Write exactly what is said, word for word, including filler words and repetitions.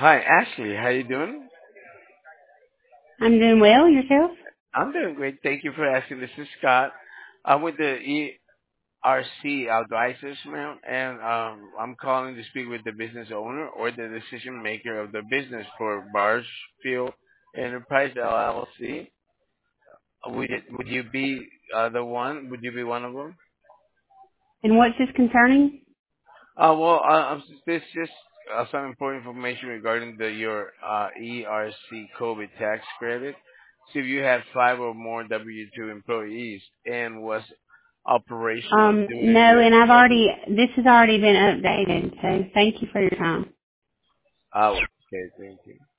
Hi, Ashley. How you doing? I'm doing well. Yourself? I'm doing great. Thank you for asking. This is Scott. I'm with the E R C Advisors, ma'am, and um, I'm calling to speak with the business owner or the decision maker of the business for Bargefield Enterprise L L C. Would it, would you be uh, the one? Would you be one of them? And what's this concerning? Uh, well, uh, um, this just uh, some important information regarding the your uh, E R C COVID tax credit. So if you had five or more W two employees and was operational Um, during no, the and I've already, this has already been updated, so thank you for your time. oh, okay, thank you.